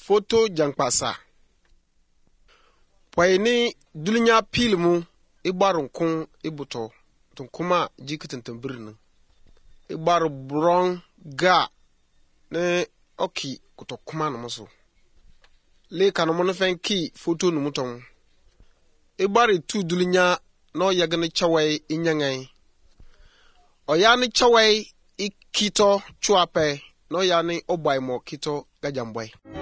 Foto jangpasa. Pwayni dulinya pilmu ibarun kun ibuto tun kuma jikitin birnin. Ibaru brong ga ne oki kuto kuma na musu. Le kanu munufen ki foto numuton. Ibari tu dulinya no yagani chawai inyangai. Oyani chawai ikito chuape no yani obaimo kito gajambwe.